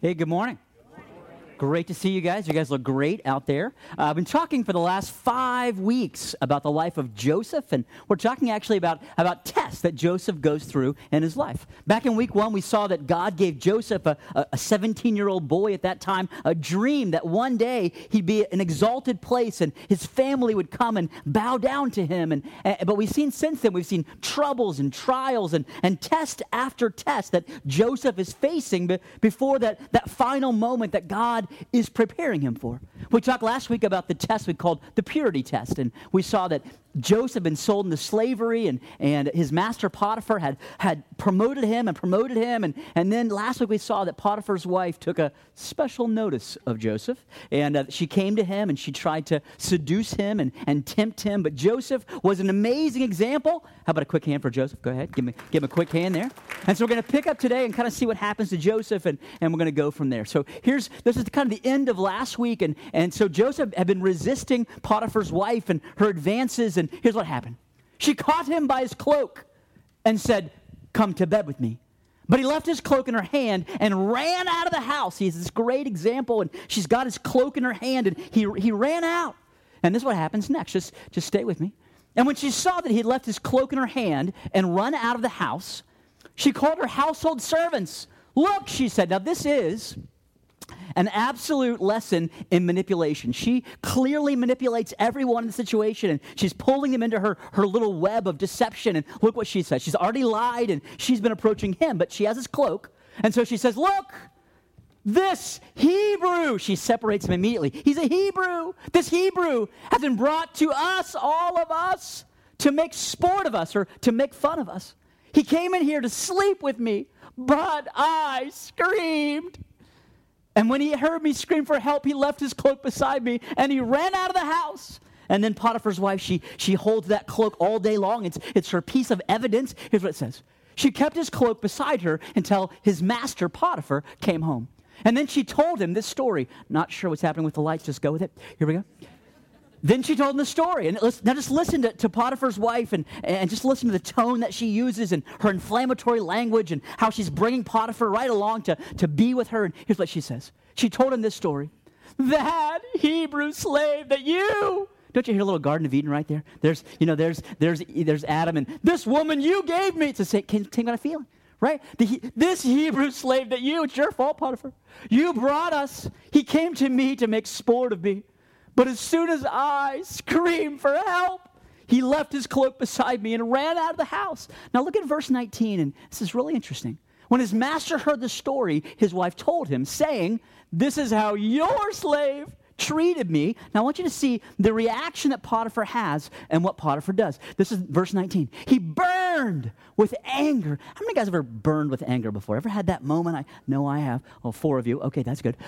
Hey, good morning. Great to see you guys. You guys look great out there. I've been talking for the last 5 weeks about the life of Joseph, and we're talking actually about tests that Joseph goes through in his life. Back in week 1, we saw that God gave Joseph, a 17-year-old boy at that time, a dream that one day he'd be an exalted place and his family would come and bow down to him. But we've seen since then, we've seen troubles and trials and test after test that Joseph is facing before that final moment that God is preparing him for. We talked last week about the test we called the purity test, and we saw that Joseph had been sold into slavery, and his master Potiphar had promoted him, and then last week we saw that Potiphar's wife took a special notice of Joseph, and she came to him and she tried to seduce him and tempt him, but Joseph was an amazing example. How about a quick hand for Joseph? Go ahead, give him a quick hand there. And so we're going to pick up today and kind of see what happens to Joseph, and we're going to go from there. So this is kind of the end of last week, and so Joseph had been resisting Potiphar's wife and her advances, and here's what happened. She caught him by his cloak and said, "Come to bed with me." But he left his cloak in her hand and ran out of the house. He's this great example, and she's got his cloak in her hand, and he ran out. And this is what happens next. Just stay with me. And when she saw that he had left his cloak in her hand and run out of the house, she called her household servants. "Look," she said. Now this is an absolute lesson in manipulation. She clearly manipulates everyone in the situation, and she's pulling them into her little web of deception. And look what she says. She's already lied, and she's been approaching him, but she has his cloak. And so she says, "Look, this Hebrew," she separates him immediately. "He's a Hebrew. This Hebrew has been brought to us, all of us, to make sport of us or to make fun of us. He came in here to sleep with me, but I screamed. And when he heard me scream for help, he left his cloak beside me, and he ran out of the house." And then Potiphar's wife, she holds that cloak all day long. It's her piece of evidence. Here's what it says. She kept his cloak beside her until his master, Potiphar, came home. And then she told him this story. Not sure what's happening with the lights. Just go with it. Here we go. Then she told him the story. And now just listen to Potiphar's wife and just listen to the tone that she uses and her inflammatory language and how she's bringing Potiphar right along to be with her. And here's what she says. She told him this story. "That Hebrew slave that you..." Don't you hear a little Garden of Eden right there? There's Adam, and "this woman you gave me." It's the same kind of feeling, right? This Hebrew slave that you, it's your fault, Potiphar. "You brought us. He came to me to make sport of me. But as soon as I screamed for help, he left his cloak beside me and ran out of the house." Now look at verse 19, and this is really interesting. When his master heard the story, his wife told him, saying, "This is how your slave treated me." Now I want you to see the reaction that Potiphar has and what Potiphar does. This is verse 19. "He burned with anger." How many guys have ever burned with anger before? Ever had that moment? I know I have. Oh, 4 of you. Okay, that's good.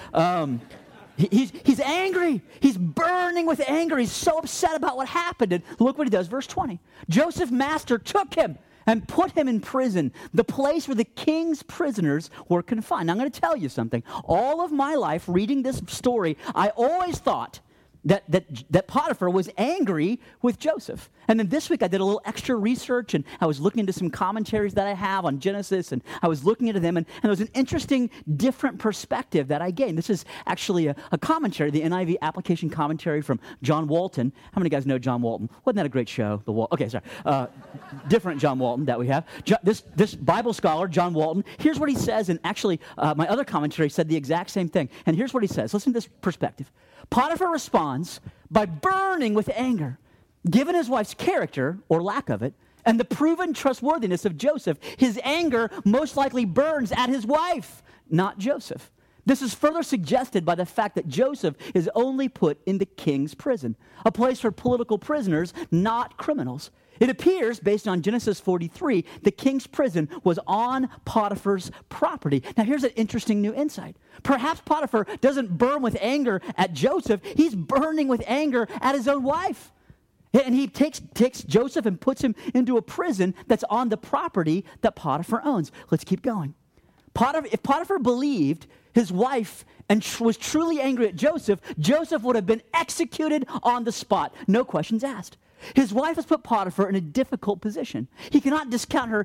He's angry. He's burning with anger. He's so upset about what happened. And look what he does. Verse 20. "Joseph's master took him and put him in prison, the place where the king's prisoners were confined." Now, I'm going to tell you something. All of my life, reading this story, I always thought that Potiphar was angry with Joseph. And then this week I did a little extra research, and I was looking into some commentaries that I have on Genesis, and I was looking into them, and there was an interesting, different perspective that I gained. This is actually a commentary, the NIV application commentary from John Walton. How many guys know John Walton? Wasn't that a great show? Okay, sorry. Different John Walton that we have. This Bible scholar, John Walton, here's what he says, and actually my other commentary said the exact same thing. And here's what he says. Listen to this perspective. Potiphar responds by burning with anger. Given his wife's character, or lack of it, and the proven trustworthiness of Joseph, his anger most likely burns at his wife, not Joseph. This is further suggested by the fact that Joseph is only put in the king's prison, a place for political prisoners, not criminals. It appears, based on Genesis 43, the king's prison was on Potiphar's property. Now, here's an interesting new insight. Perhaps Potiphar doesn't burn with anger at Joseph. He's burning with anger at his own wife. And he takes Joseph and puts him into a prison that's on the property that Potiphar owns. Let's keep going. If Potiphar believed his wife and was truly angry at Joseph, Joseph would have been executed on the spot. No questions asked. His wife has put Potiphar in a difficult position. He cannot discount her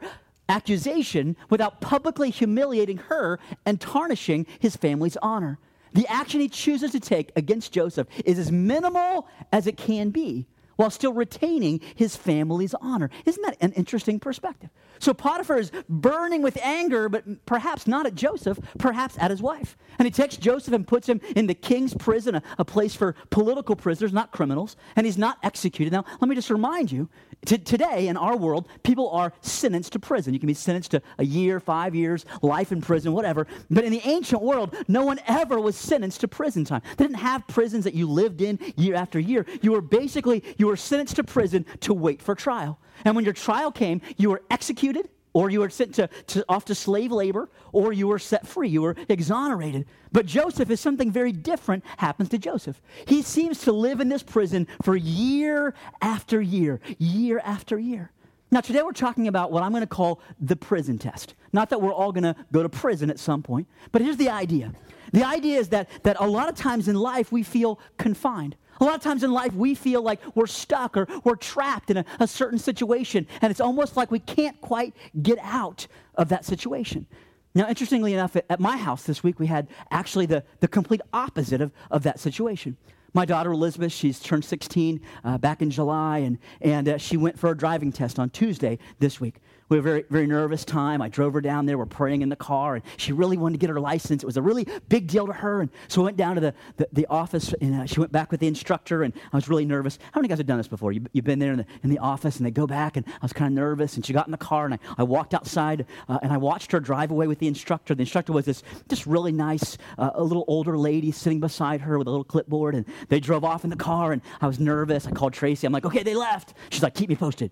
accusation without publicly humiliating her and tarnishing his family's honor. The action he chooses to take against Joseph is as minimal as it can be, while still retaining his family's honor. Isn't that an interesting perspective? So Potiphar is burning with anger, but perhaps not at Joseph, perhaps at his wife. And he takes Joseph and puts him in the king's prison, a place for political prisoners, not criminals, and he's not executed. Now, let me just remind you, today in our world, people are sentenced to prison. You can be sentenced to a year, 5 years, life in prison, whatever. But in the ancient world, no one ever was sentenced to prison time. They didn't have prisons that you lived in year after year. You were sentenced to prison to wait for trial. And when your trial came, you were executed, or you were sent off to slave labor, or you were set free. You were exonerated. But Joseph is something very different happens to Joseph. He seems to live in this prison for year after year after year. Now, today we're talking about what I'm going to call the prison test. Not that we're all going to go to prison at some point, but here's the idea. The idea is that a lot of times in life we feel confined. A lot of times in life, we feel like we're stuck or we're trapped in a certain situation, and it's almost like we can't quite get out of that situation. Now, interestingly enough, at my house this week, we had actually the complete opposite of that situation. My daughter, Elizabeth, she's turned 16 back in July, and she went for a driving test on Tuesday this week. We had a very, very nervous time. I drove her down there. We're praying in the car, and she really wanted to get her license. It was a really big deal to her, and so I went down to the office, and she went back with the instructor, and I was really nervous. How many guys have done this before? You've been there in the office, and they go back, and I was kind of nervous, and she got in the car, and I walked outside, and I watched her drive away with the instructor. The instructor was this just really nice, a little older lady sitting beside her with a little clipboard, and they drove off in the car, and I was nervous. I called Tracy. I'm like, okay, they left. She's like, keep me posted,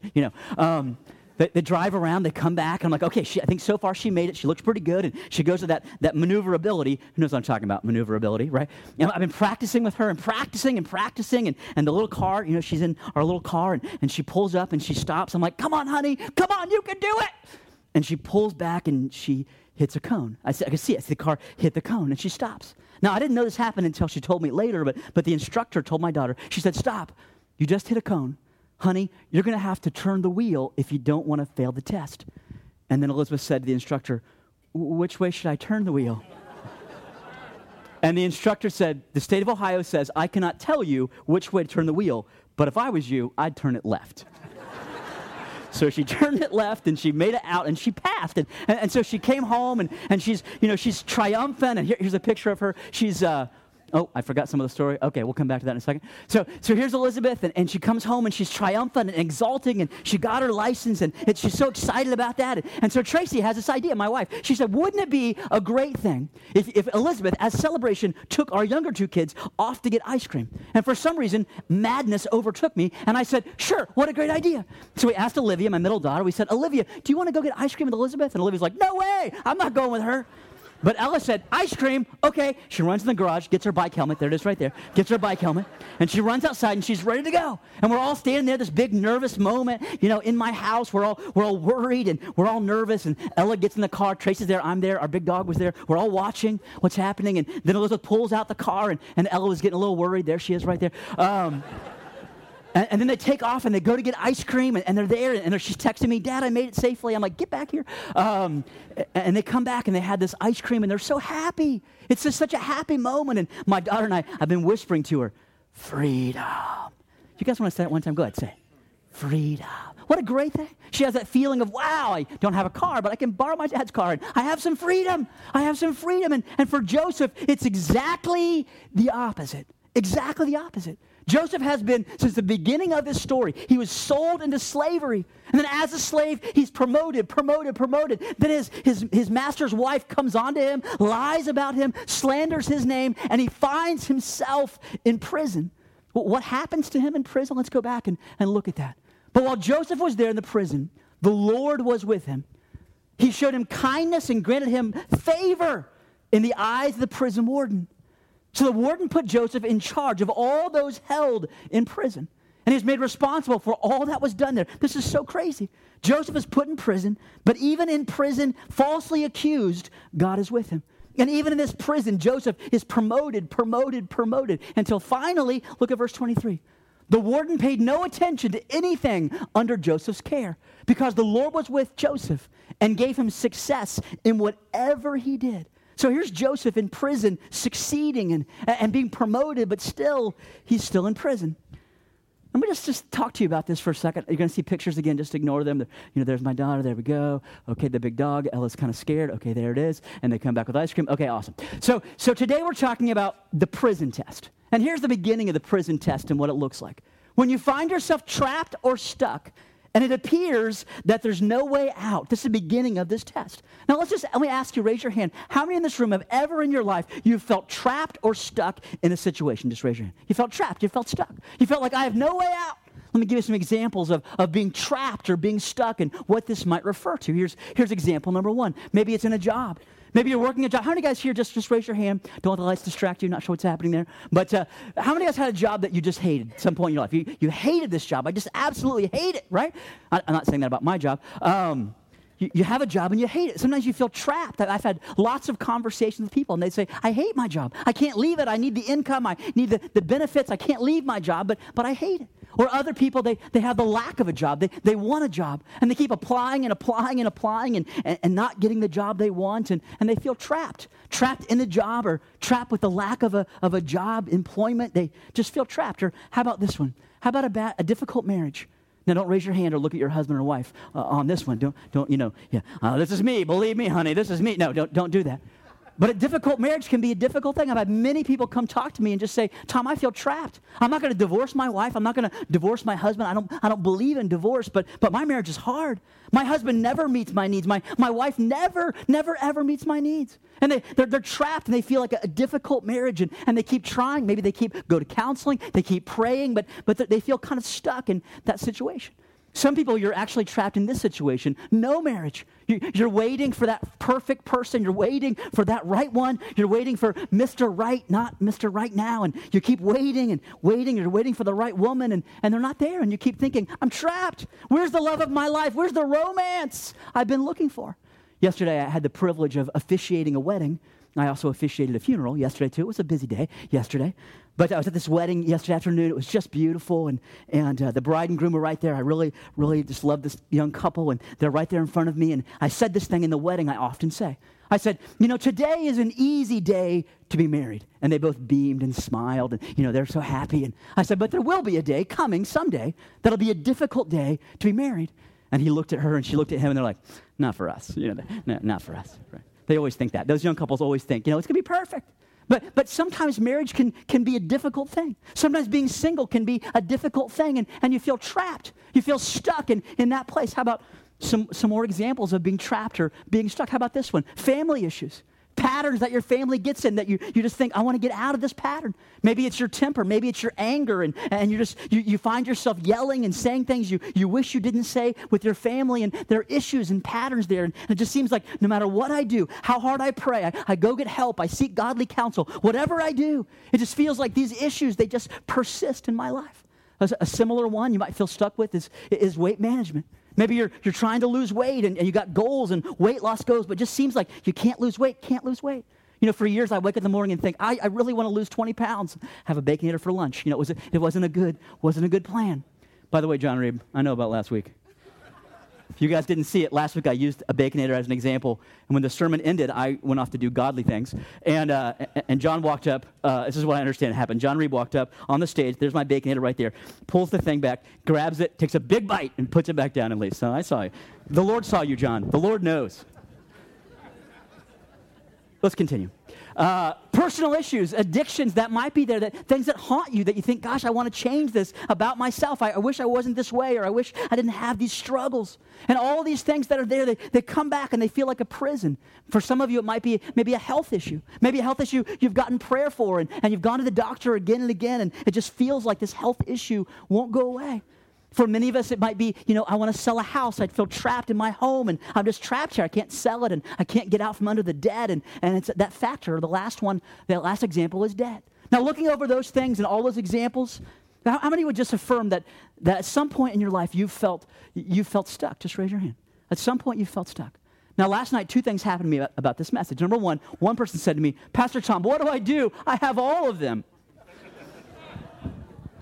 They drive around, they come back, and I'm like, okay, I think so far she made it. She looks pretty good, and she goes to that maneuverability. Who knows what I'm talking about, maneuverability, right? I've been practicing with her and practicing, and the little car, she's in our little car, and she pulls up, and she stops. I'm like, come on, honey, come on, you can do it. And she pulls back, and she hits a cone. I can see the car hit the cone, and she stops. Now, I didn't know this happened until she told me later, but the instructor told my daughter, she said, stop, you just hit a cone. Honey, you're going to have to turn the wheel if you don't want to fail the test. And then Elizabeth said to the instructor, which way should I turn the wheel? And the instructor said, the state of Ohio says, I cannot tell you which way to turn the wheel, but if I was you, I'd turn it left. So she turned it left, and she made it out, and she passed. And so she came home, and she's triumphant. And here's a picture of her. She's... Oh, I forgot some of the story. Okay, we'll come back to that in a second. So here's Elizabeth, and she comes home, and she's triumphant and exulting, and she got her license, and she's so excited about that. And so Tracy has this idea, my wife. She said, wouldn't it be a great thing if Elizabeth, as celebration, took our younger two kids off to get ice cream? And for some reason, madness overtook me, and I said, sure, what a great idea. So we asked Olivia, my middle daughter, we said, Olivia, do you want to go get ice cream with Elizabeth? And Olivia's like, no way, I'm not going with her. But Ella said, ice cream, okay. She runs in the garage, gets her bike helmet. There it is right there. Gets her bike helmet. And she runs outside, and she's ready to go. And we're all standing there, this big nervous moment, in my house. We're all worried, and we're all nervous. And Ella gets in the car. Tracy's there. I'm there. Our big dog was there. We're all watching what's happening. And then Elizabeth pulls out the car, and Ella was getting a little worried. There she is right there. And then they take off, and they go to get ice cream, and they're there, and she's texting me, Dad, I made it safely. I'm like, get back here. And they come back, and they had this ice cream, and they're so happy. It's just such a happy moment. And my daughter and I've been whispering to her, freedom. You guys want to say it one time? Go ahead, say it. Freedom. What a great thing. She has that feeling of, wow, I don't have a car, but I can borrow my dad's car, and I have some freedom. I have some freedom. And for Joseph, it's exactly the opposite. Exactly the opposite. Joseph has been, since the beginning of his story, he was sold into slavery. And then as a slave, he's promoted. Then his master's wife comes onto him, lies about him, slanders his name, and he finds himself in prison. What happens to him in prison? Let's go back and look at that. But while Joseph was there in the prison, the Lord was with him. He showed him kindness and granted him favor in the eyes of the prison warden. So the warden put Joseph in charge of all those held in prison. And he's made responsible for all that was done there. This is so crazy. Joseph is put in prison, but even in prison, falsely accused, God is with him. And even in this prison, Joseph is promoted, until finally, look at verse 23. The warden paid no attention to anything under Joseph's care because the Lord was with Joseph and gave him success in whatever he did. So here's Joseph in prison, succeeding and being promoted, but still, he's still in prison. Let me just talk to you about this for a second. You're going to see pictures again. Just ignore them. There's my daughter. There we go. Okay, the big dog. Ella's kind of scared. Okay, there it is. And they come back with ice cream. Okay, awesome. So today we're talking about the prison test. And here's the beginning of the prison test and what it looks like. When you find yourself trapped or stuck, and it appears that there's no way out. This is the beginning of this test. Now, let me ask you, raise your hand. How many in this room have ever in your life you felt trapped or stuck in a situation? Just raise your hand. You felt trapped. You felt stuck. You felt like I have no way out. Let me give you some examples of being trapped or being stuck and what this might refer to. Here's example number one. Maybe it's in a job. Maybe you're working a job. How many guys here, just raise your hand. Don't let the lights distract you. Not sure what's happening there. But how many guys had a job that you just hated at some point in your life? You hated this job. I just absolutely hate it, right? I'm not saying that about my job. You have a job and you hate it. Sometimes you feel trapped. I've had lots of conversations with people, and they say, I hate my job. I can't leave it. I need the income. I need the benefits. I can't leave my job, but I hate it. Or other people, they have the lack of a job. They want a job, and they keep applying and applying and applying and not getting the job they want, and they feel trapped in a job or trapped with the lack of a job, employment. They just feel trapped. Or how about this one? How about a difficult marriage? Now, don't raise your hand or look at your husband or wife on this one. Don't this is me. Believe me, honey, this is me. No, don't do that. But a difficult marriage can be a difficult thing. I've had many people come talk to me and just say, Tom, I feel trapped. I'm not going to divorce my wife. I'm not going to divorce my husband. I don't believe in divorce, but my marriage is hard. My husband never meets my needs. My wife never, ever meets my needs. And they're trapped, and they feel like a difficult marriage, and they keep trying. Maybe they go to counseling. They keep praying, but they feel kind of stuck in that situation. Some people, you're actually trapped in this situation. No marriage. You're waiting for that perfect person. You're waiting for that right one. You're waiting for Mr. Right, not Mr. Right now. And you keep waiting and waiting. You're waiting for the right woman, and they're not there. And you keep thinking, I'm trapped. Where's the love of my life? Where's the romance I've been looking for? Yesterday, I had the privilege of officiating a wedding. I also officiated a funeral yesterday, too. It was a busy day yesterday. But I was at this wedding yesterday afternoon. It was just beautiful, and the bride and groom were right there. I really, really just love this young couple, and they're right there in front of me. And I said this thing in the wedding I often say. I said, today is an easy day to be married. And they both beamed and smiled, and, they're so happy. And I said, but there will be a day coming someday that'll be a difficult day to be married. And he looked at her, and she looked at him, and they're like, not for us. Not for us, right? They always think that. Those young couples always think, it's going to be perfect. But sometimes marriage can be a difficult thing. Sometimes being single can be a difficult thing, and you feel trapped. You feel stuck in that place. How about some more examples of being trapped or being stuck? How about this one? Family issues. Patterns that your family gets in that you just think, I want to get out of this pattern. Maybe it's your temper. Maybe it's your anger. And you find yourself yelling and saying things you wish you didn't say with your family. And there are issues and patterns there. And it just seems like no matter what I do, how hard I pray, I go get help, I seek godly counsel, whatever I do, it just feels like these issues, they just persist in my life. A similar one you might feel stuck with is weight management. Maybe you're trying to lose weight and you got goals and weight loss goals, but it just seems like you can't lose weight. For years I wake up in the morning and think, I really want to lose 20 pounds, have a Baconator for lunch. It wasn't a good plan. By the way, John Reeb, I know about last week. If you guys didn't see it, last week I used a Baconator as an example, and when the sermon ended, I went off to do godly things, and John walked up. This is what I understand happened. John Reeb walked up on the stage. There's my Baconator right there. Pulls the thing back, grabs it, takes a big bite, and puts it back down and leaves. So I saw you. The Lord saw you, John. The Lord knows. Let's continue. Personal issues, addictions that might be there, things that haunt you that you think, gosh, I want to change this about myself. I wish I wasn't this way, or I wish I didn't have these struggles. And all these things that are there, they come back and they feel like a prison. For some of you, it might be maybe a health issue. Maybe a health issue you've gotten prayer for, and you've gone to the doctor again and again, and it just feels like this health issue won't go away. For many of us, it might be, I want to sell a house. I'd feel trapped in my home, and I'm just trapped here. I can't sell it, and I can't get out from under the debt, and it's that factor. The last example is debt. Now, looking over those things and all those examples, how many would just affirm that at some point in your life you felt stuck? Just raise your hand. At some point you felt stuck. Now, last night, two things happened to me about this message. Number one person said to me, Pastor Tom, what do? I have all of them.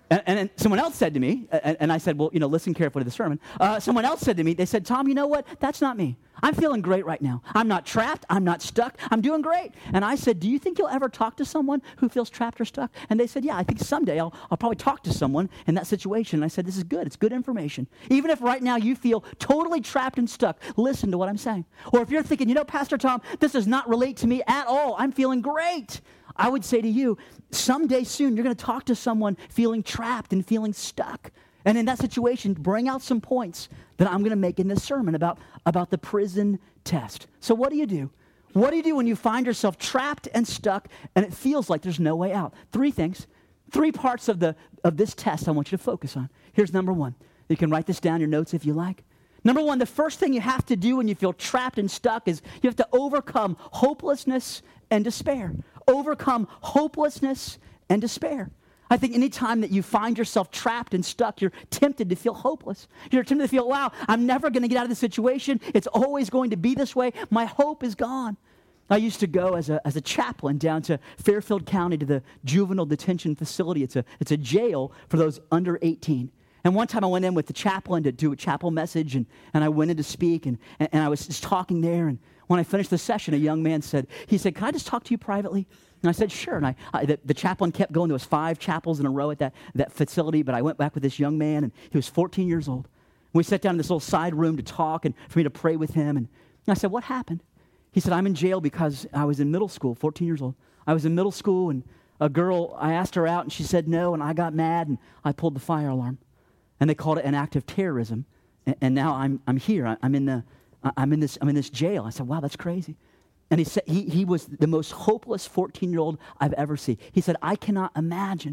And then someone else said to me, and I said, well, listen carefully to the sermon. Someone else said to me, they said, Tom, you know what? That's not me. I'm feeling great right now. I'm not trapped. I'm not stuck. I'm doing great. And I said, do you think you'll ever talk to someone who feels trapped or stuck? And they said, yeah, I think someday I'll probably talk to someone in that situation. And I said, this is good. It's good information. Even if right now you feel totally trapped and stuck, listen to what I'm saying. Or if you're thinking, Pastor Tom, this does not relate to me at all. I'm feeling great. I would say to you, someday soon, you're going to talk to someone feeling trapped and feeling stuck. And in that situation, bring out some points that I'm going to make in this sermon about the prison test. So what do you do? What do you do when you find yourself trapped and stuck and it feels like there's no way out? 3 things, 3 parts of this test I want you to focus on. Here's number 1. You can write this down in your notes if you like. Number 1, the first thing you have to do when you feel trapped and stuck is you have to overcome hopelessness and despair. Overcome hopelessness and despair. I think anytime that you find yourself trapped and stuck, you're tempted to feel hopeless. You're tempted to feel, wow, I'm never going to get out of this situation. It's always going to be this way. My hope is gone. I used to go as a chaplain down to Fairfield County to the juvenile detention facility. It's a jail for those under 18. And one time I went in with the chaplain to do a chapel message, and I went in to speak, and I was just talking there, and when I finished the session, a young man said, can I just talk to you privately? And I said, sure. And the chaplain kept going. There was 5 chapels in a row at that facility, but I went back with this young man, and he was 14 years old. We sat down in this little side room to talk and for me to pray with him, and I said, what happened? He said, I'm in jail because I was in middle school, 14 years old. I was in middle school, and a girl, I asked her out, and she said no, and I got mad, and I pulled the fire alarm. And they called it an act of terrorism, and now I'm here. I'm in this jail. I said, wow, that's crazy. And he said he was the most hopeless 14-year-old I've ever seen. He said, I can't imagine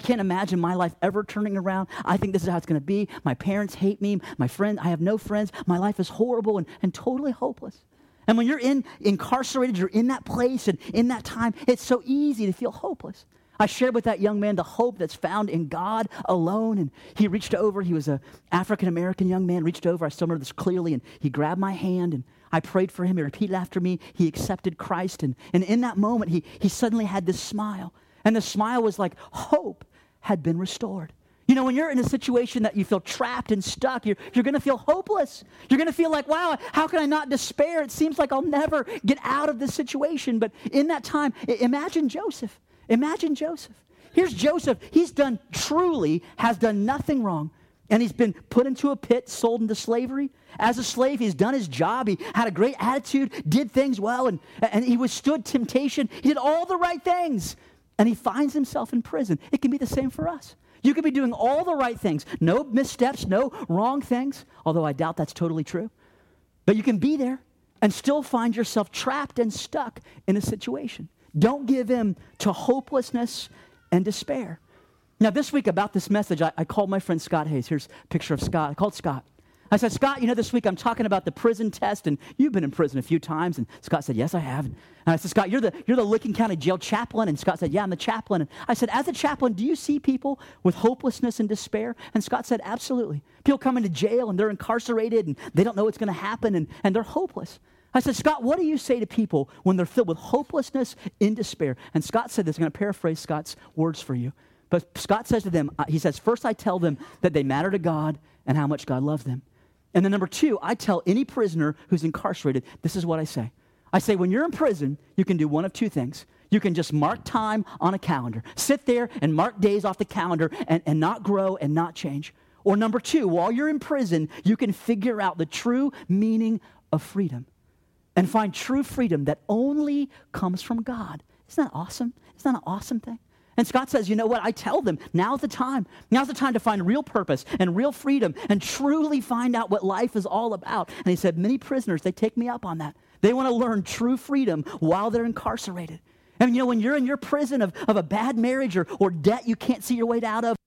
my life ever turning around. I think this is how it's going to be. My parents hate me. My friend, I have no friends. My life is horrible and totally hopeless. And when you're incarcerated, you're in that place and in that time, it's so easy to feel hopeless. I shared with that young man the hope that's found in God alone, and he reached over. He was an African-American young man, reached over. I still remember this clearly, and he grabbed my hand, and I prayed for him. He repeated after me. He accepted Christ, and in that moment, he suddenly had this smile, and the smile was like hope had been restored. When you're in a situation that you feel trapped and stuck, you're going to feel hopeless. You're going to feel like, wow, how can I not despair? It seems like I'll never get out of this situation. But in that time, imagine Joseph. Imagine Joseph. Here's Joseph. Has done nothing wrong. And he's been put into a pit, sold into slavery. As a slave, he's done his job. He had a great attitude, did things well, and he withstood temptation. He did all the right things. And he finds himself in prison. It can be the same for us. You could be doing all the right things. No missteps, no wrong things. Although I doubt that's totally true. But you can be there and still find yourself trapped and stuck in a situation. Don't give in to hopelessness and despair. Now, this week about this message, I called my friend Scott Hayes. Here's a picture of Scott. I called Scott. I said, Scott, this week I'm talking about the prison test, and you've been in prison a few times. And Scott said, yes, I have. And I said, Scott, you're the Licking County Jail chaplain. And Scott said, yeah, I'm the chaplain. And I said, as a chaplain, do you see people with hopelessness and despair? And Scott said, absolutely. People come into jail, and they're incarcerated, and they don't know what's going to happen, and they're hopeless. I said, Scott, what do you say to people when they're filled with hopelessness and despair? And Scott said this. I'm going to paraphrase Scott's words for you. But Scott says to them, he says, first I tell them that they matter to God and how much God loves them. And then number 2, I tell any prisoner who's incarcerated, this is what I say. I say, when you're in prison, you can do one of 2 things. You can just mark time on a calendar. Sit there and mark days off the calendar and not grow and not change. Or number 2, while you're in prison, you can figure out the true meaning of freedom and find true freedom that only comes from God. Isn't that awesome? Isn't that an awesome thing? And Scott says, you know what? I tell them, now's the time. Now's the time to find real purpose and real freedom and truly find out what life is all about. And he said, many prisoners, they take me up on that. They want to learn true freedom while they're incarcerated. And when you're in your prison of a bad marriage or debt you can't see your way out of,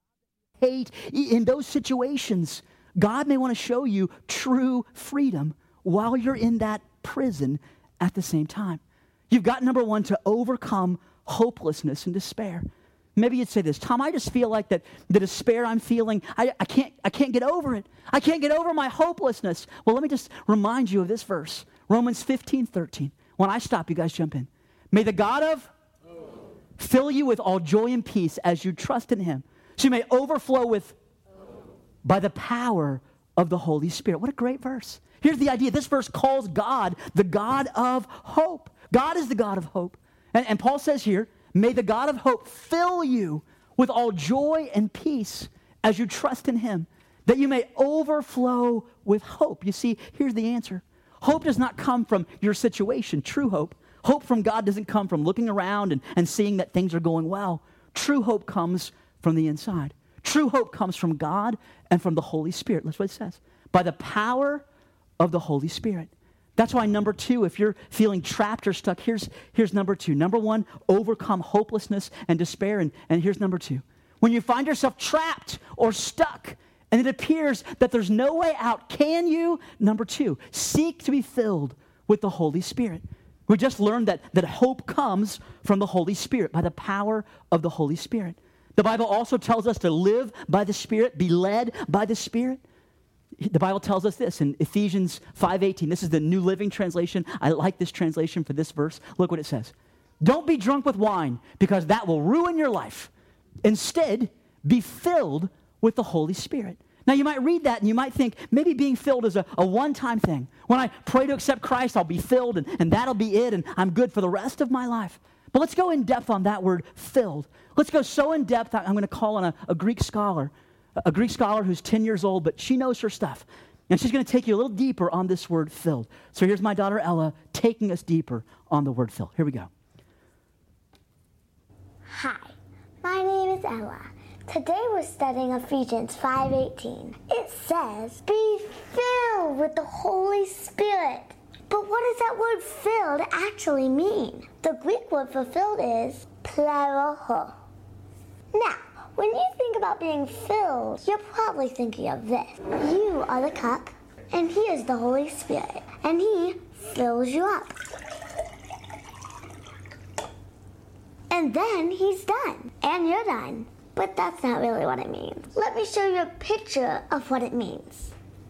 hate, in those situations, God may want to show you true freedom while you're in that prison at the same time. You've got, number 1, to overcome hopelessness and despair. Maybe you'd say this, Tom, I just feel like that the despair I'm feeling, I can't get over it. I can't get over my hopelessness. Well, let me just remind you of this verse, Romans 15:13. When I stop, you guys jump in. May the God of fill you with all joy and peace as you trust in him, So you may overflow with by the power of the Holy Spirit. What a great verse. Here's the idea. This verse calls God the God of hope. God is the God of hope. And Paul says here, may the God of hope fill you with all joy and peace as you trust in him, that you may overflow with hope. You see, here's the answer. Hope does not come from your situation. True hope. Hope from God doesn't come from looking around and seeing that things are going well. True hope comes from the inside. True hope comes from God and from the Holy Spirit. That's what it says. By the power of the Holy Spirit. That's why number 2, if you're feeling trapped or stuck, here's number 2. Number 1, overcome hopelessness and despair. And here's number 2. When you find yourself trapped or stuck and it appears that there's no way out, can you, number 2, seek to be filled with the Holy Spirit? We just learned that hope comes from the Holy Spirit, by the power of the Holy Spirit. The Bible also tells us to live by the Spirit, be led by the Spirit. The Bible tells us this in Ephesians 5:18. This is the New Living Translation. I like this translation for this verse. Look what it says. Don't be drunk with wine, because that will ruin your life. Instead, be filled with the Holy Spirit. Now, you might read that and you might think maybe being filled is a one-time thing. When I pray to accept Christ, I'll be filled and that'll be it and I'm good for the rest of my life. But let's go in depth on that word, filled. Let's go so in depth, I'm going to call on a Greek scholar who's 10 years old, but she knows her stuff. And she's going to take you a little deeper on this word, filled. So here's my daughter, Ella, taking us deeper on the word filled. Here we go. Hi, my name is Ella. Today we're studying Ephesians 5:18. It says, be filled with the Holy Spirit. But what does that word filled actually mean? The Greek word for filled is plero. Now, when you think about being filled, you're probably thinking of this. You are the cup, and he is the Holy Spirit, and he fills you up. And then he's done, and you're done. But that's not really what it means. Let me show you a picture of what it means.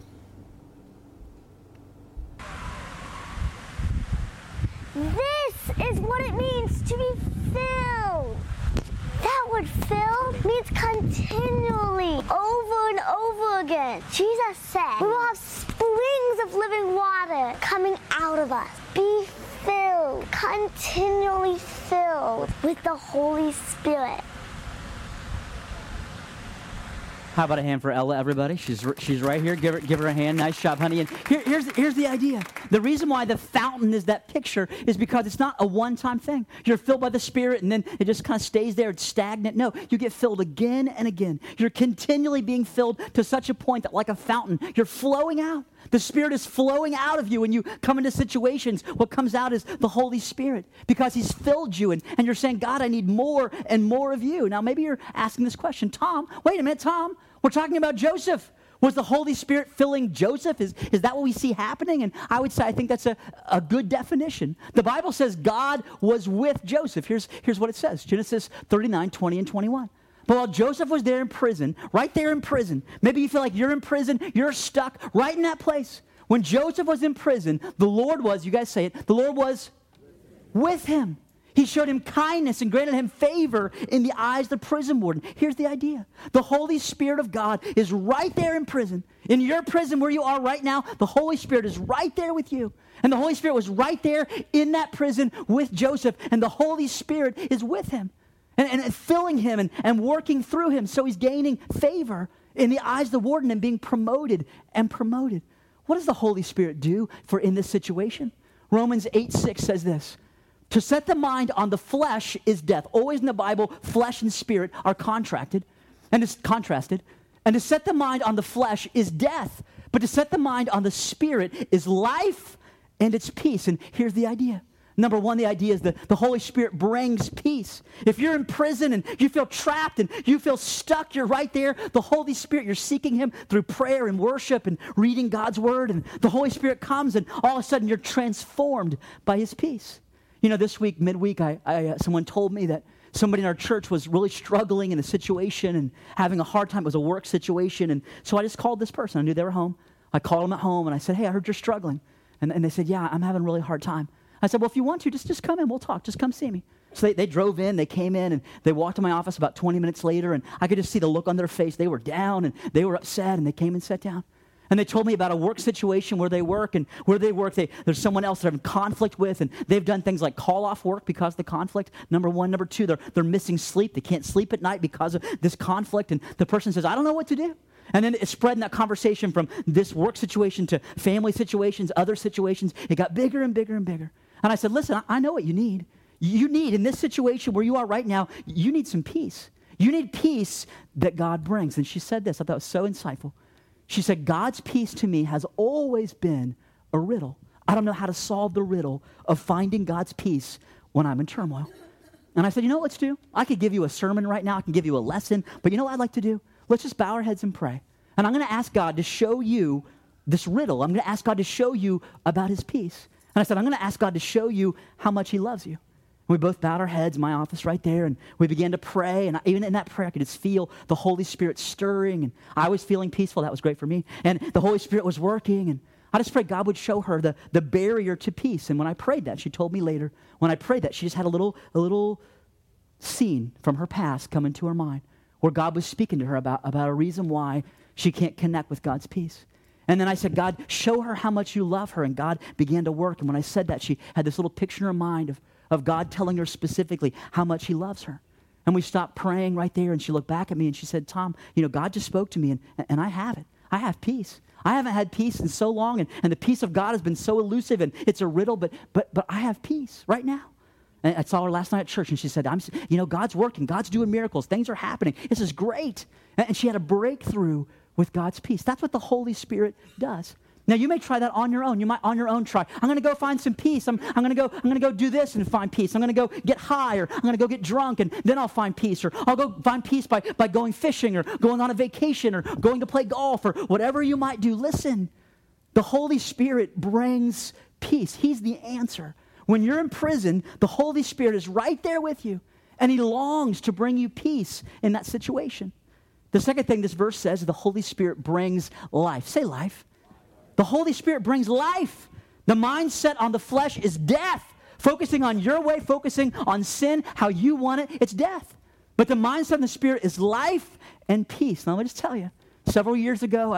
This is what it means to be filled. That word filled means continually, over and over again. Jesus said, we will have springs of living water coming out of us. Be filled, continually filled with the Holy Spirit. How about a hand for Ella, everybody? She's right here. Give her a hand. Nice job, honey. And here's the idea. The reason why the fountain is that picture is because it's not a one-time thing. You're filled by the Spirit, and then it just kind of stays there. It's stagnant. No, you get filled again and again. You're continually being filled to such a point that, like a fountain, you're flowing out. The Spirit is flowing out of you when you come into situations. What comes out is the Holy Spirit because he's filled you, and you're saying, God, I need more and more of you. Now, maybe you're asking this question. Tom, wait a minute, Tom. We're talking about Joseph. Was the Holy Spirit filling Joseph? Is that what we see happening? And I would say I think that's a good definition. The Bible says God was with Joseph. Here's what it says. Genesis 39, 20 and 21. But while Joseph was there in prison, right there in prison, maybe you feel like you're in prison, you're stuck right in that place. When Joseph was in prison, the Lord was, you guys say it, the Lord was with him. He showed him kindness and granted him favor in the eyes of the prison warden. Here's the idea. The Holy Spirit of God is right there in prison. In your prison where you are right now, the Holy Spirit is right there with you. And the Holy Spirit was right there in that prison with Joseph. And the Holy Spirit is with him and filling him and working through him. So he's gaining favor in the eyes of the warden and being promoted and promoted. What does the Holy Spirit do for in this situation? Romans 8:6 says this. To set the mind on the flesh is death. Always in the Bible, flesh and spirit are contrasted. And to set the mind on the flesh is death. But to set the mind on the spirit is life and it's peace. And here's the idea. Number one, the idea is that the Holy Spirit brings peace. If you're in prison and you feel trapped and you feel stuck, you're right there. The Holy Spirit, you're seeking him through prayer and worship and reading God's word. And the Holy Spirit comes and all of a sudden you're transformed by his peace. You know, this week, midweek, someone told me that somebody in our church was really struggling in a situation and having a hard time. It was a work situation. And so I just called this person. I knew they were home. I called them at home and I said, hey, I heard you're struggling. And they said, yeah, I'm having a really hard time. I said, well, if you want to, just come in. We'll talk. Just come see me. So they drove in, they came in, and they walked to my office about 20 minutes later, and I could just see the look on their face. They were down, and they were upset, and they came and sat down. And they told me about a work situation where they work, and where they work, there's someone else they're having conflict with, and they've done things like call off work because of the conflict. Number one. Number two, they're missing sleep. They can't sleep at night because of this conflict, and the person says, I don't know what to do. And then it spread in that conversation from this work situation to family situations, other situations. It got bigger and bigger and bigger. And I said, listen, I know what you need. You need, in this situation where you are right now, you need some peace. You need peace that God brings. And she said this, I thought it was so insightful. She said, God's peace to me has always been a riddle. I don't know how to solve the riddle of finding God's peace when I'm in turmoil. And I said, you know what let's do? I could give you a sermon right now. I can give you a lesson. But you know what I'd like to do? Let's just bow our heads and pray. And I'm going to ask God to show you this riddle. I'm going to ask God to show you about his peace. And I said, I'm going to ask God to show you how much he loves you. We both bowed our heads in my office right there, and we began to pray. And even in that prayer, I could just feel the Holy Spirit stirring, and I was feeling peaceful. That was great for me. And the Holy Spirit was working, and I just prayed God would show her the barrier to peace. And when I prayed that, she told me later, when I prayed that, she just had a little scene from her past come into her mind where God was speaking to her about a reason why she can't connect with God's peace. And then I said, God, show her how much you love her. And God began to work. And when I said that, she had this little picture in her mind of God telling her specifically how much he loves her. And we stopped praying right there, and she looked back at me and she said, Tom, God just spoke to me, and I have it. I have peace. I haven't had peace in so long, and the peace of God has been so elusive, and it's a riddle, but I have peace right now. And I saw her last night at church, and she said, God's working. God's doing miracles. Things are happening. This is great. And she had a breakthrough with God's peace. That's what the Holy Spirit does. Now, you may try that on your own. You might on your own try. I'm going to go find some peace. I'm going to go do this and find peace. I'm going to go get high, or I'm going to go get drunk, and then I'll find peace. Or I'll go find peace by going fishing, or going on a vacation, or going to play golf, or whatever you might do. Listen, the Holy Spirit brings peace. He's the answer. When you're in prison, the Holy Spirit is right there with you, and he longs to bring you peace in that situation. The second thing this verse says is the Holy Spirit brings life. Say life. The Holy Spirit brings life. The mindset on the flesh is death. Focusing on your way, focusing on sin, how you want it, it's death. But the mindset on the Spirit is life and peace. Now, let me just tell you, several years ago,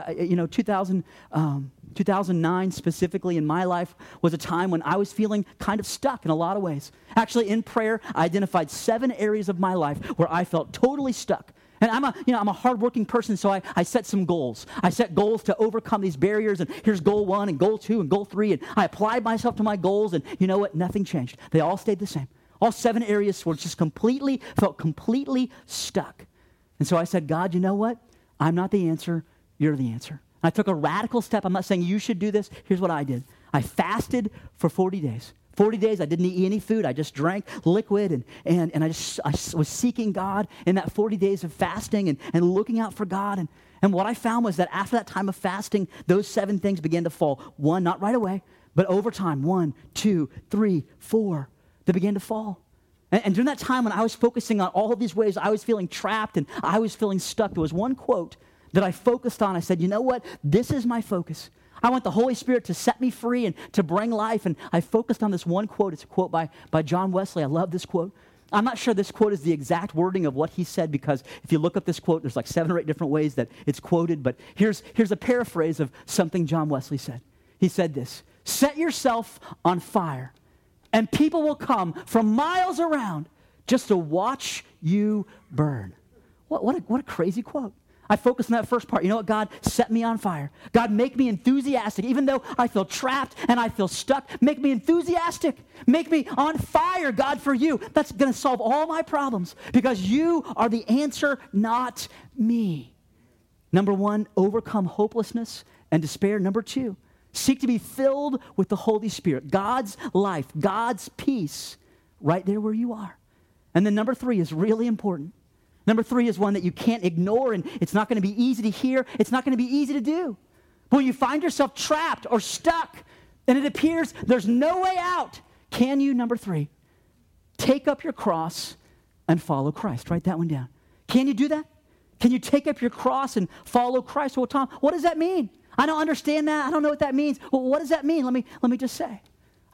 2009 specifically in my life was a time when I was feeling kind of stuck in a lot of ways. Actually, in prayer, I identified 7 areas of my life where I felt totally stuck. And I'm a hardworking person, so I set some goals. I set goals to overcome these barriers, and here's goal 1 and goal 2 and goal 3, and I applied myself to my goals, and you know what? Nothing changed. They all stayed the same. All 7 areas were just felt completely stuck. And so I said, God, you know what? I'm not the answer. You're the answer. I took a radical step. I'm not saying you should do this. Here's what I did. I fasted for 40 days. 40 days, I didn't eat any food. I just drank liquid, and I was seeking God in that 40 days of fasting and looking out for God. And what I found was that after that time of fasting, those 7 things began to fall. 1, not right away, but over time. 1, 2, 3, 4, they began to fall. And during that time when I was focusing on all of these ways, I was feeling trapped and I was feeling stuck. There was one quote that I focused on. I said, you know what? This is my focus. I want the Holy Spirit to set me free and to bring life. And I focused on this one quote. It's a quote by John Wesley. I love this quote. I'm not sure this quote is the exact wording of what he said, because if you look up this quote, there's like 7 or 8 different ways that it's quoted. But here's a paraphrase of something John Wesley said. He said this: set yourself on fire, and people will come from miles around just to watch you burn. What a crazy quote. I focused on that first part. You know what? God, set me on fire. God, make me enthusiastic. Even though I feel trapped and I feel stuck, make me enthusiastic. Make me on fire, God, for you. That's going to solve all my problems, because you are the answer, not me. Number 1, overcome hopelessness and despair. Number 2, seek to be filled with the Holy Spirit. God's life, God's peace, right there where you are. And then number 3 is really important. Number 3 is one that you can't ignore, and it's not going to be easy to hear. It's not going to be easy to do. But when you find yourself trapped or stuck, and it appears there's no way out, can you, number 3, take up your cross and follow Christ? Write that one down. Can you do that? Can you take up your cross and follow Christ? Well, Tom, what does that mean? I don't understand that. I don't know what that means. Well, what does that mean? Let me just say.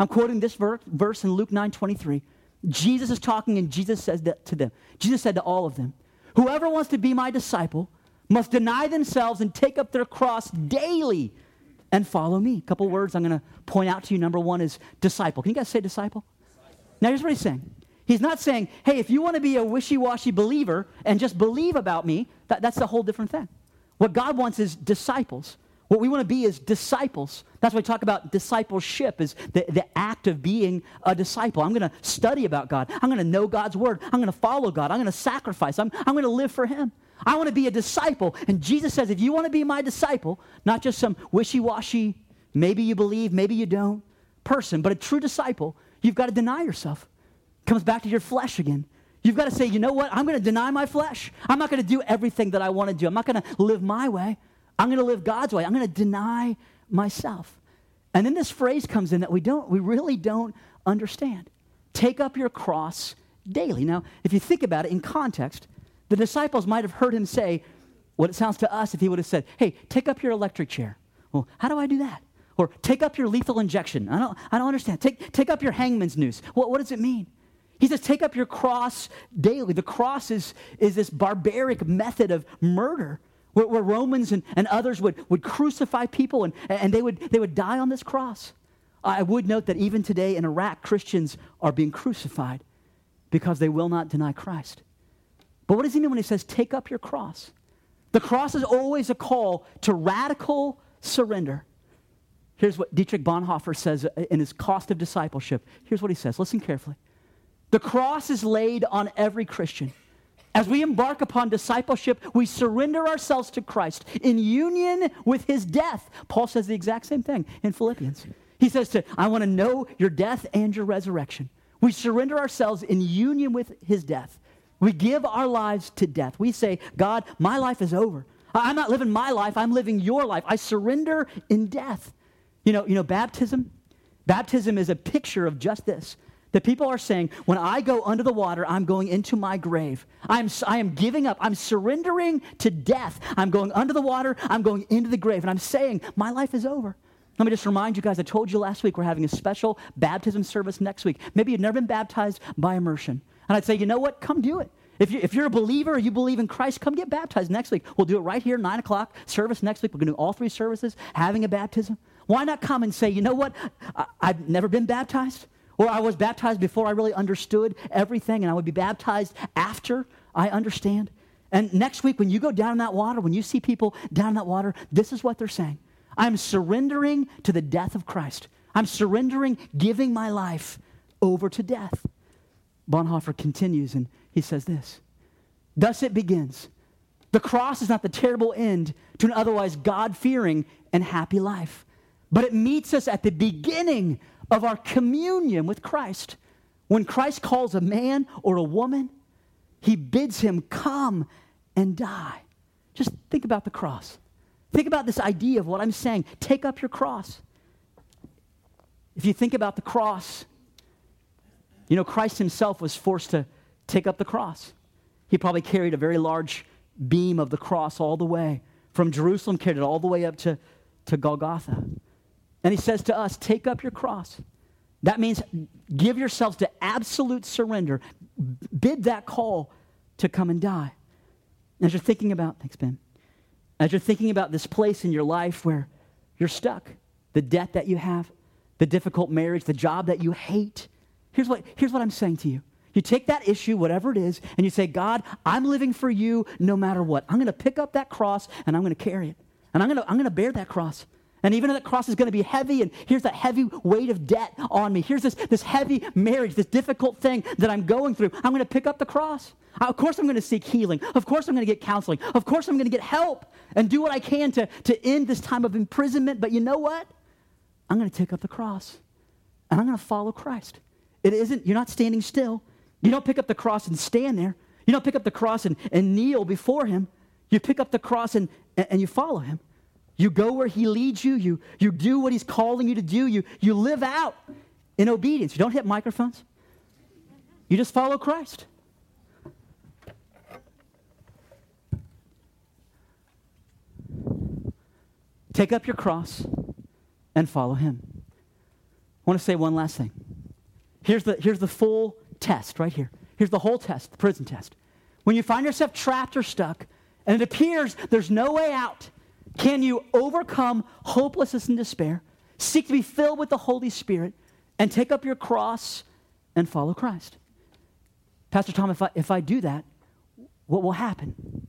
I'm quoting this verse in Luke 9:23. Jesus is talking, and Jesus says that to them. Jesus said to all of them, whoever wants to be my disciple must deny themselves and take up their cross daily and follow me. A couple words I'm going to point out to you. Number one is disciple. Can you guys say disciple? Now here's what he's saying. He's not saying, hey, if you want to be a wishy-washy believer and just believe about me, that's a whole different thing. What God wants is disciples. What we want to be is disciples. That's why we talk about discipleship, is the act of being a disciple. I'm going to study about God. I'm going to know God's word. I'm going to follow God. I'm going to sacrifice. I'm going to live for him. I want to be a disciple. And Jesus says, if you want to be my disciple, not just some wishy-washy, maybe you believe, maybe you don't person, but a true disciple, you've got to deny yourself. Comes back to your flesh again. You've got to say, you know what? I'm going to deny my flesh. I'm not going to do everything that I want to do. I'm not going to live my way. I'm going to live God's way. I'm going to deny myself. And then this phrase comes in that we really don't understand. Take up your cross daily. Now, if you think about it in context, the disciples might have heard him say what it sounds to us if he would have said, hey, take up your electric chair. Well, how do I do that? Or take up your lethal injection. I don't understand. Take up your hangman's noose. What does it mean? He says, take up your cross daily. The cross is this barbaric method of murder where Romans and others would crucify people and they would die on this cross. I would note that even today in Iraq, Christians are being crucified because they will not deny Christ. But what does he mean when he says, take up your cross? The cross is always a call to radical surrender. Here's what Dietrich Bonhoeffer says in his Cost of Discipleship. Here's what he says. Listen carefully. The cross is laid on every Christian. As we embark upon discipleship, we surrender ourselves to Christ in union with his death. Paul says the exact same thing in Philippians. He says I want to know your death and your resurrection. We surrender ourselves in union with his death. We give our lives to death. We say, God, my life is over. I'm not living my life. I'm living your life. I surrender in death. You know, baptism is a picture of just this. That people are saying, when I go under the water, I'm going into my grave. I am giving up. I'm surrendering to death. I'm going under the water. I'm going into the grave. And I'm saying, my life is over. Let me just remind you guys, I told you last week we're having a special baptism service next week. Maybe you've never been baptized by immersion. And I'd say, you know what? Come do it. If you're a believer or you believe in Christ, come get baptized next week. We'll do it right here, 9 o'clock service next week. We're going to do all 3 services, having a baptism. Why not come and say, you know what? I've never been baptized. Or I was baptized before I really understood everything, and I would be baptized after I understand. And next week, when you go down in that water, when you see people down in that water, this is what they're saying. I'm surrendering to the death of Christ. I'm surrendering, giving my life over to death. Bonhoeffer continues, and he says this. Thus it begins. The cross is not the terrible end to an otherwise God-fearing and happy life, but it meets us at the beginning of our communion with Christ. When Christ calls a man or a woman, he bids him come and die. Just think about the cross. Think about this idea of what I'm saying. Take up your cross. If you think about the cross, you know, Christ himself was forced to take up the cross. He probably carried a very large beam of the cross all the way from Jerusalem, carried it all the way up to Golgotha. And he says to us, take up your cross. That means give yourselves to absolute surrender. Bid that call to come and die. As you're thinking about, thanks, Ben. As you're thinking about this place in your life where you're stuck, the debt that you have, the difficult marriage, the job that you hate, here's what I'm saying to you. You take that issue, whatever it is, and you say, God, I'm living for you no matter what. I'm going to pick up that cross and I'm going to carry it. And I'm going to bear that cross. And even though that cross is going to be heavy, and here's that heavy weight of debt on me. Here's this heavy marriage, this difficult thing that I'm going through. I'm going to pick up the cross. Of course I'm going to seek healing. Of course I'm going to get counseling. Of course I'm going to get help and do what I can to end this time of imprisonment. But you know what? I'm going to take up the cross. And I'm going to follow Christ. You're not standing still. You don't pick up the cross and stand there. You don't pick up the cross and kneel before him. You pick up the cross and you follow him. You go where he leads you. You do what he's calling you to do. You live out in obedience. You don't hit microphones. You just follow Christ. Take up your cross and follow him. I want to say one last thing. Here's the full test right here. Here's the whole test, the prison test. When you find yourself trapped or stuck, and it appears there's no way out, can you overcome hopelessness and despair, seek to be filled with the Holy Spirit, and take up your cross and follow Christ? Pastor Tom, if I do that, what will happen?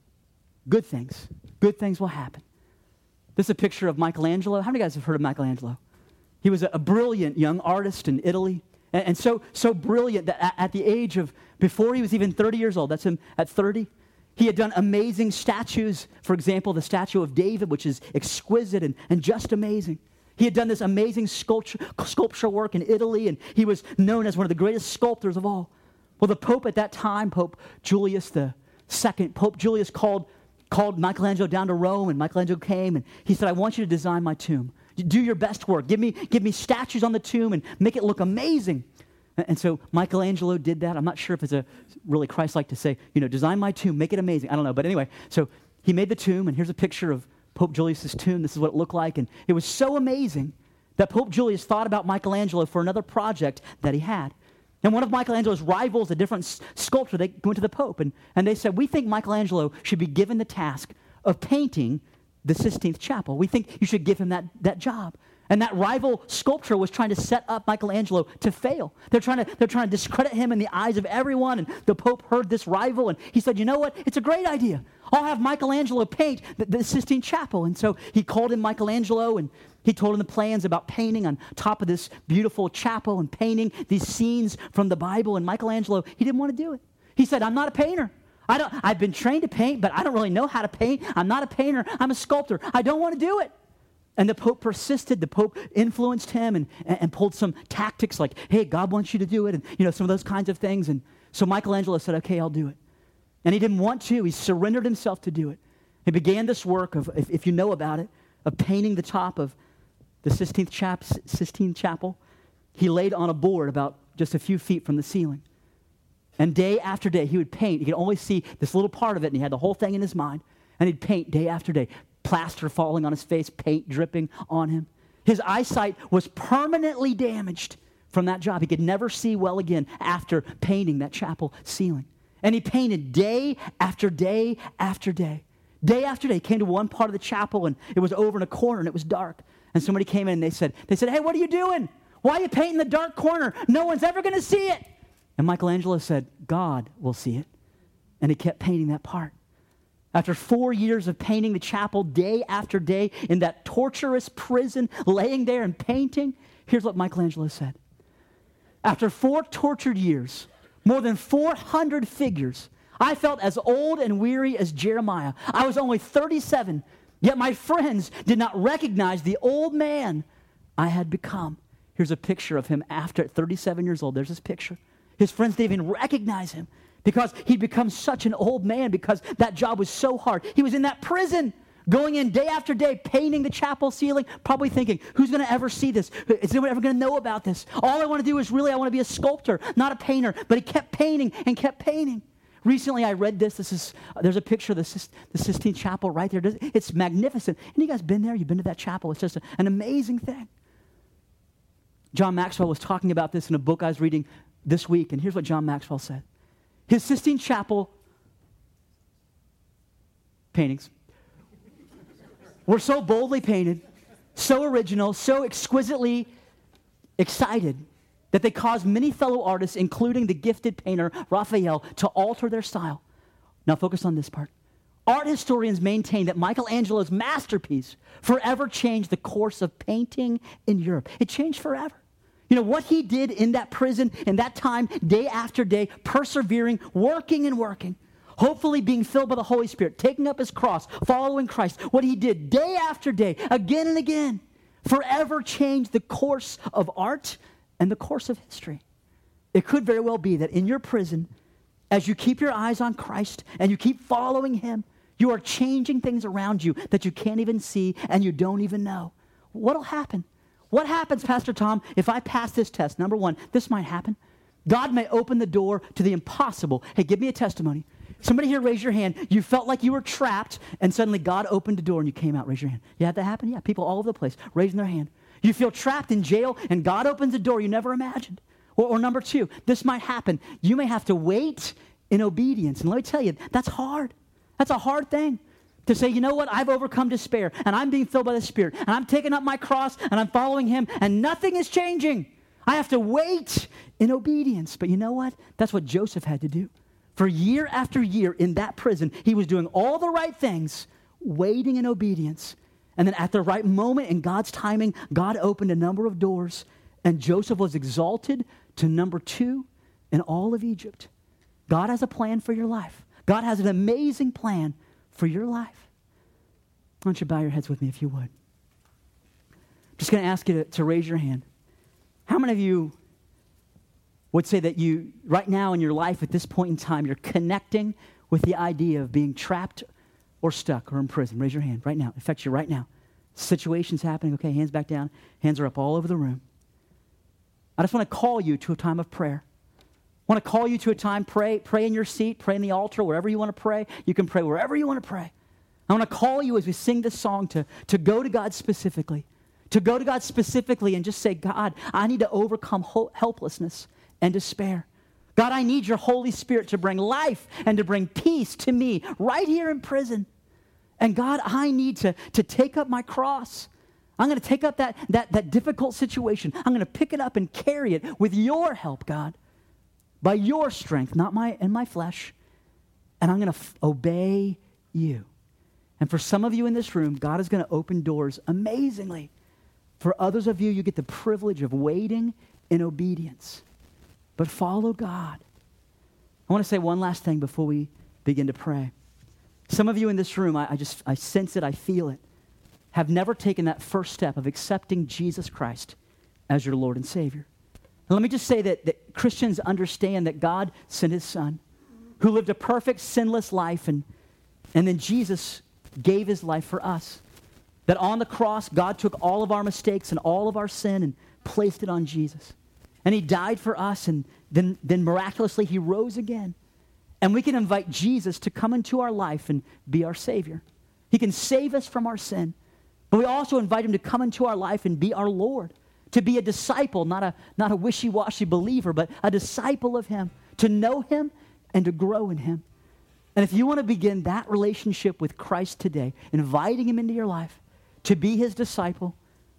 Good things. Good things will happen. This is a picture of Michelangelo. How many guys have heard of Michelangelo? He was a brilliant young artist in Italy. And so brilliant that at the age of, before he was even 30 years old, that's him at 30, he had done amazing statues. For example, the statue of David, which is exquisite and just amazing. He had done this amazing sculpture work in Italy, and he was known as one of the greatest sculptors of all. Well, the Pope at that time, Pope Julius II, Pope Julius called Michelangelo down to Rome, and Michelangelo came, and he said, I want you to design my tomb. Do your best work. Give me statues on the tomb and make it look amazing. And so Michelangelo did that. I'm not sure if it's a really Christ-like to say, design my tomb, make it amazing. I don't know. But anyway, so he made the tomb, and here's a picture of Pope Julius's tomb. This is what it looked like. And it was so amazing that Pope Julius thought about Michelangelo for another project that he had. And one of Michelangelo's rivals, a different sculptor, they went to the Pope, and they said, we think Michelangelo should be given the task of painting the Sistine Chapel. We think you should give him that job. And that rival sculptor was trying to set up Michelangelo to fail. They're trying to discredit him in the eyes of everyone. And the Pope heard this rival, and he said, you know what? It's a great idea. I'll have Michelangelo paint the Sistine Chapel. And so he called in Michelangelo, and he told him the plans about painting on top of this beautiful chapel and painting these scenes from the Bible. And Michelangelo, he didn't want to do it. He said, I'm not a painter. I've been trained to paint, but I don't really know how to paint. I'm not a painter. I'm a sculptor. I don't want to do it. And the Pope persisted. The Pope influenced him and pulled some tactics like, hey, God wants you to do it, and some of those kinds of things. And so Michelangelo said, okay, I'll do it. And he didn't want to. He surrendered himself to do it. He began this work of, if you know about it, of painting the top of the Sistine Chapel. He laid on a board about just a few feet from the ceiling. And day after day, he would paint. He could only see this little part of it, and he had the whole thing in his mind. And he'd paint day after day, plaster falling on his face, paint dripping on him. His eyesight was permanently damaged from that job. He could never see well again after painting that chapel ceiling. And he painted day after day after day. Day after day, he came to one part of the chapel, and it was over in a corner, and it was dark. And somebody came in, and they said, hey, what are you doing? Why are you painting the dark corner? No one's ever going to see it. And Michelangelo said, God will see it. And he kept painting that part. After 4 years of painting the chapel day after day in that torturous prison, laying there and painting, here's what Michelangelo said. After 4 tortured years, more than 400 figures, I felt as old and weary as Jeremiah. I was only 37, yet my friends did not recognize the old man I had become. Here's a picture of him after 37 years old. There's this picture. His friends didn't even recognize him because he'd become such an old man because that job was so hard. He was in that prison, going in day after day, painting the chapel ceiling, probably thinking, who's going to ever see this? Is anyone ever going to know about this? All I want to do is I want to be a sculptor, not a painter. But he kept painting and kept painting. Recently, I read this. There's a picture of the Sistine Chapel right there. It's magnificent. And you guys been there? You've been to that chapel. It's just an amazing thing. John Maxwell was talking about this in a book I was reading this week, and here's what John Maxwell said. His Sistine Chapel paintings were so boldly painted, so original, so exquisitely excited, that they caused many fellow artists, including the gifted painter Raphael, to alter their style. Now focus on this part. Art historians maintain that Michelangelo's masterpiece forever changed the course of painting in Europe. It changed forever. What he did in that prison, in that time, day after day, persevering, working and working, hopefully being filled by the Holy Spirit, taking up his cross, following Christ. What he did day after day, again and again, forever changed the course of art and the course of history. It could very well be that in your prison, as you keep your eyes on Christ and you keep following him, you are changing things around you that you can't even see and you don't even know. What'll happen? What happens, Pastor Tom, if I pass this test? Number one, this might happen. God may open the door to the impossible. Hey, give me a testimony. Somebody here, raise your hand. You felt like you were trapped, and suddenly God opened the door and you came out. Raise your hand. You had that happen? Yeah, people all over the place raising their hand. You feel trapped in jail, and God opens a door you never imagined. Or number two, this might happen. You may have to wait in obedience. And let me tell you, that's hard. That's a hard thing. To say, you know what, I've overcome despair, and I'm being filled by the Spirit, and I'm taking up my cross, and I'm following Him, and nothing is changing. I have to wait in obedience. But you know what? That's what Joseph had to do. For year after year in that prison, he was doing all the right things, waiting in obedience. And then at the right moment, in God's timing, God opened a number of doors, and Joseph was exalted to number 2 in all of Egypt. God has a plan for your life. God has an amazing plan for your life. Why don't you bow your heads with me if you would? I'm just going to ask you to raise your hand. How many of you would say that you, right now in your life at this point in time, you're connecting with the idea of being trapped or stuck or in prison? Raise your hand right now. It affects you right now. Situations happening. Okay, hands back down. Hands are up all over the room. I just want to call you to a time of prayer. I want to call you to a time, pray in your seat, pray in the altar, wherever you want to pray. You can pray wherever you want to pray. I want to call you as we sing this song to go to God specifically. To go to God specifically and just say, God, I need to overcome helplessness and despair. God, I need your Holy Spirit to bring life and to bring peace to me right here in prison. And God, I need to take up my cross. I'm going to take up that difficult situation. I'm going to pick it up and carry it with your help, God. By your strength, not my flesh. And I'm going to obey you. And for some of you in this room, God is going to open doors amazingly. For others of you, you get the privilege of waiting in obedience. But follow God. I want to say one last thing before we begin to pray. Some of you in this room, I sense it, I feel it, have never taken that first step of accepting Jesus Christ as your Lord and Savior. And let me just say that Christians understand that God sent His Son, who lived a perfect, sinless life, and then Jesus gave His life for us. That on the cross, God took all of our mistakes and all of our sin and placed it on Jesus. And He died for us, and then miraculously He rose again. And we can invite Jesus to come into our life and be our Savior. He can save us from our sin. But we also invite Him to come into our life and be our Lord. To be a disciple, not a wishy-washy believer, but a disciple of Him. To know Him and to grow in Him. And if you want to begin that relationship with Christ today, inviting Him into your life, to be His disciple,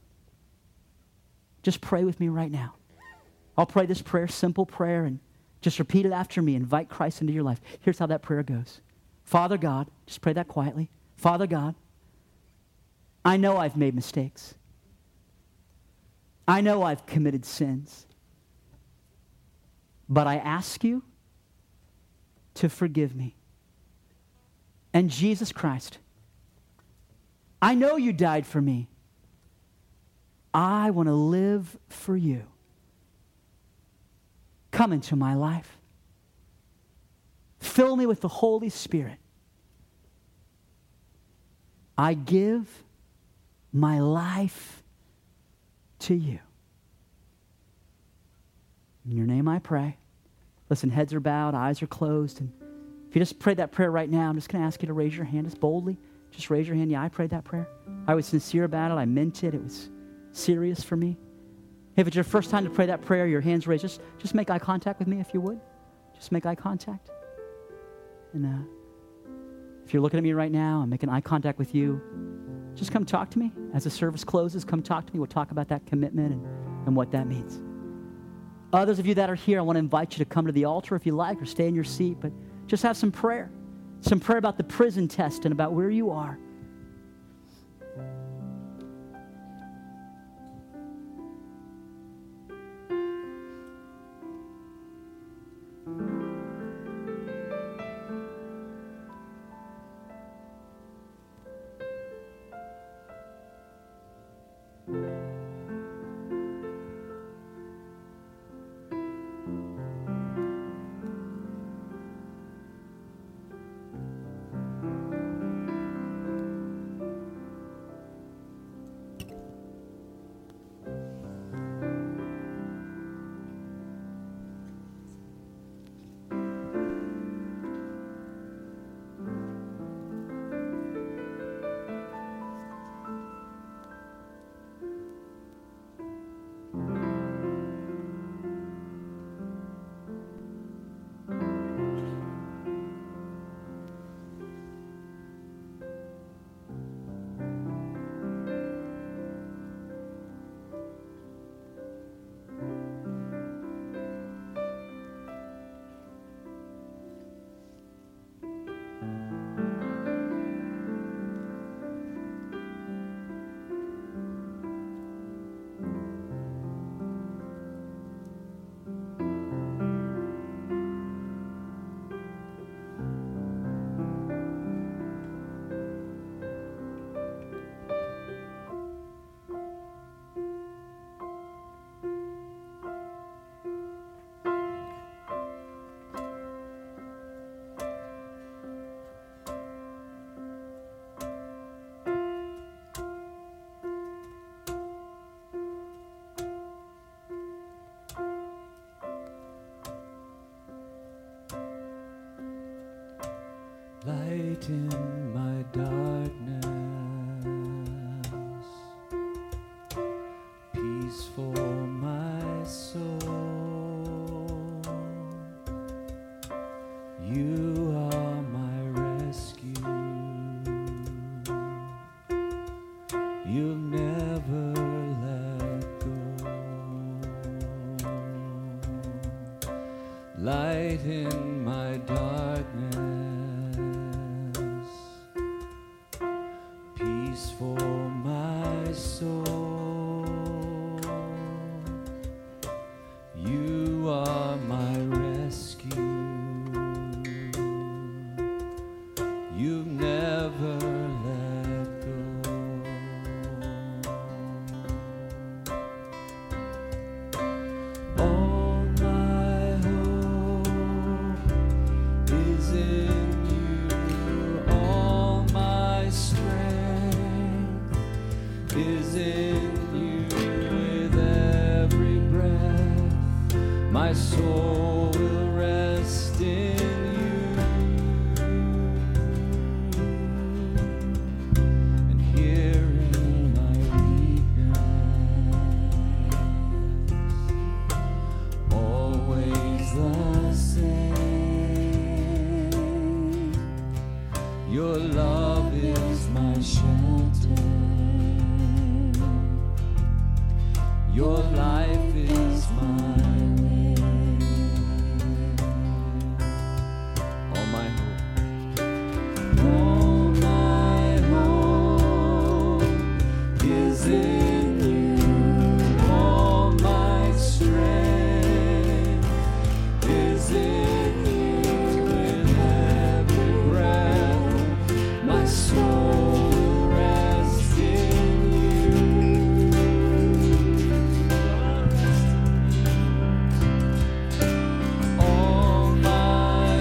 just pray with me right now. I'll pray this prayer, simple prayer, and just repeat it after me. Invite Christ into your life. Here's how that prayer goes. Father God, just pray that quietly. Father God, I know I've made mistakes. I know I've committed sins. But I ask you to forgive me. And Jesus Christ, I know you died for me. I want to live for you. Come into my life. Fill me with the Holy Spirit. I give my life to you. In your name I pray. Listen, heads are bowed, eyes are closed. And if you just prayed that prayer right now, I'm just going to ask you to raise your hand just boldly. Just raise your hand. Yeah, I prayed that prayer. I was sincere about it. I meant it. It was serious for me. If it's your first time to pray that prayer, your hand's raised, just make eye contact with me if you would. Just make eye contact. And if you're looking at me right now, I'm making eye contact with you, just come talk to me. As the service closes, come talk to me. We'll talk about that commitment and what that means. Others of you that are here, I want to invite you to come to the altar if you like or stay in your seat, but just have some prayer. Some prayer about the prison test and about where you are. light in my darkness, peace for my soul. You are my rescue. You'll never let go. Light in my darkness, peace for my soul. You are my rescue. You never let go. All my hope is in you. All my strength is in you. With every breath, my soul will rest in you. And here in my weakness, always the same. Your love is my shelter. Your life is my way. All my hope. All my hope is in you. All my strength is in you. With every breath, my soul will rest in you. All my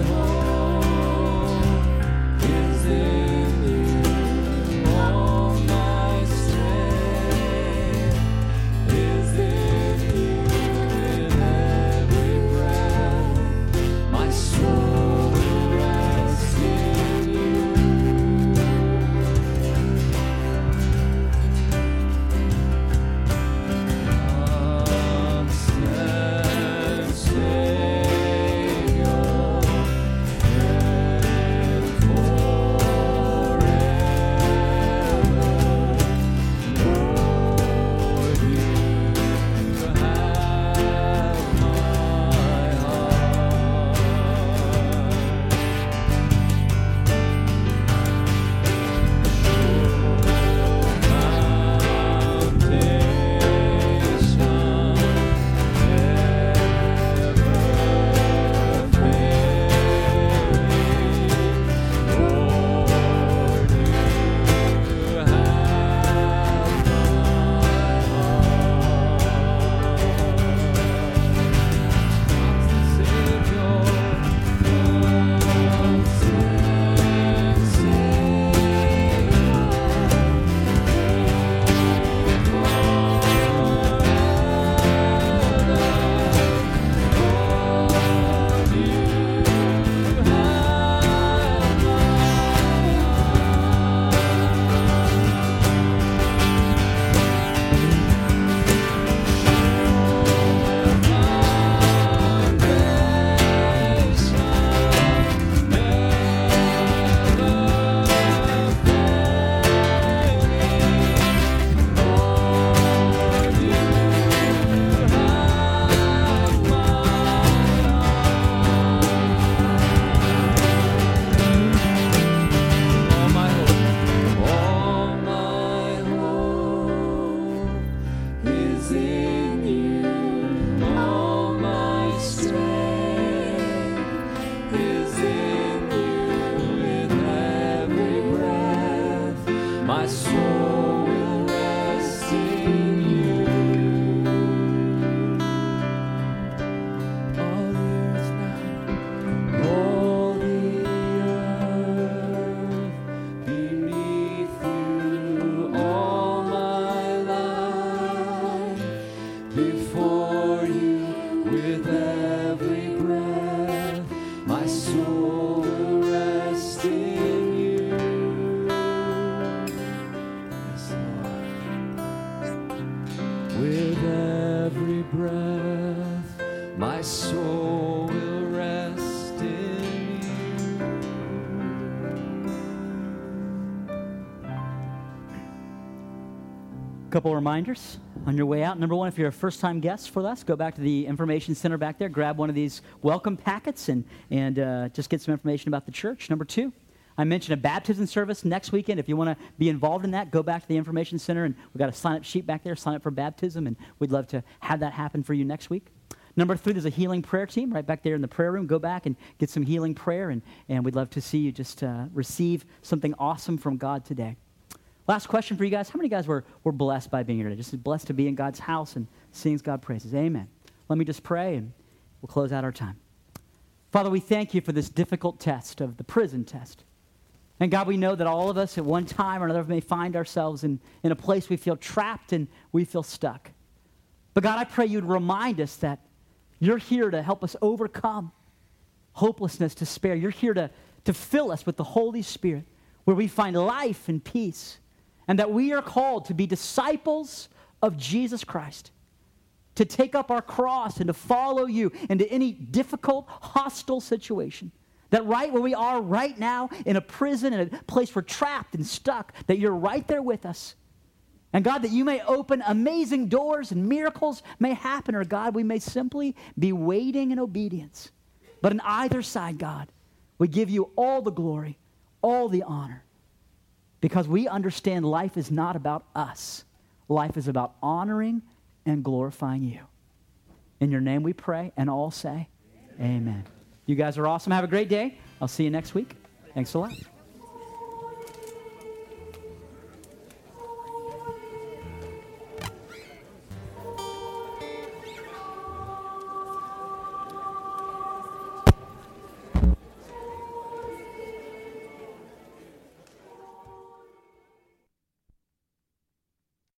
hope is in you. All my strength is in you. With every breath, my soul will rest in you. Constant Savior, and forever, Lord, you have my My soul will rest in you. All the earth now, all the earth beneath you, all my life before you, with every breath, my soul will rest in you. Couple reminders on your way out. Number one, if you're a first-time guest for us, go back to the information center back there, grab one of these welcome packets, and just get some information about the church. Number two, I mentioned a baptism service next weekend. If you want to be involved in that, go back to the information center, and we've got a sign-up sheet back there, sign up for baptism, and we'd love to have that happen for you next week. Number three, there's a healing prayer team right back there in the prayer room. Go back and get some healing prayer, and we'd love to see you just receive something awesome from God today. Last question for you guys. How many guys were blessed by being here today? Just blessed to be in God's house and seeing God praises. Amen. Let me just pray, and we'll close out our time. Father, we thank you for this difficult test of the prison test. And God, we know that all of us at one time or another may find ourselves in a place we feel trapped and we feel stuck. But God, I pray you'd remind us that you're here to help us overcome hopelessness, despair. You're here to fill us with the Holy Spirit, where we find life and peace. And that we are called to be disciples of Jesus Christ, to take up our cross and to follow you into any difficult, hostile situation. That right where we are right now, in a prison, in a place we're trapped and stuck, that you're right there with us. And God, that you may open amazing doors and miracles may happen, or God, we may simply be waiting in obedience. But on either side, God, we give you all the glory, all the honor. Because we understand life is not about us. Life is about honoring and glorifying you. In your name we pray, and all say, Amen. You guys are awesome. Have a great day. I'll see you next week. Thanks a lot.